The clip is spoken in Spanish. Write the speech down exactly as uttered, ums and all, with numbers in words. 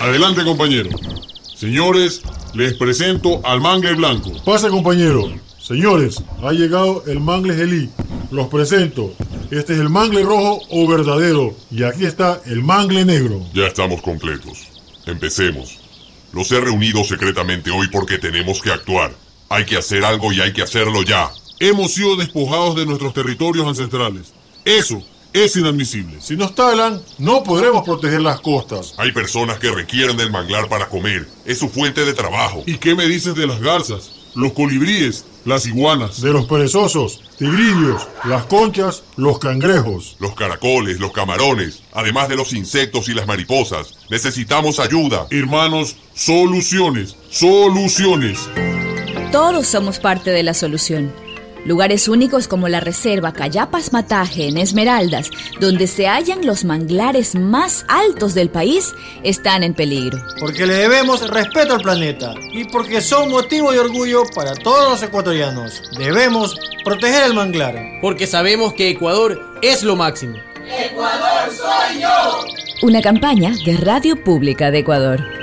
Adelante, compañero. Señores, les presento al mangle blanco. Pase, compañero. Señores, ha llegado el mangle gelí. Los presento. Este es el mangle rojo o verdadero. Y aquí está el mangle negro. Ya estamos completos. Empecemos. Los he reunido secretamente hoy porque tenemos que actuar. Hay que hacer algo y hay que hacerlo ya. Hemos sido despojados de nuestros territorios ancestrales. Eso es inadmisible. Si nos talan, no podremos proteger las costas. Hay personas que requieren del manglar para comer. Es su fuente de trabajo. ¿Y qué me dices de las garzas, los colibríes, las iguanas? De los perezosos, tigrillos, las conchas, los cangrejos. Los caracoles, los camarones, además de los insectos y las mariposas. Necesitamos ayuda. Hermanos, soluciones, soluciones. Todos somos parte de la solución. Lugares únicos como la reserva Cayapas Mataje en Esmeraldas, donde se hallan los manglares más altos del país, están en peligro. Porque le debemos respeto al planeta y porque son motivo de orgullo para todos los ecuatorianos. Debemos proteger el manglar. Porque sabemos que Ecuador es lo máximo. ¡Ecuador soy yo! Una campaña de Radio Pública de Ecuador.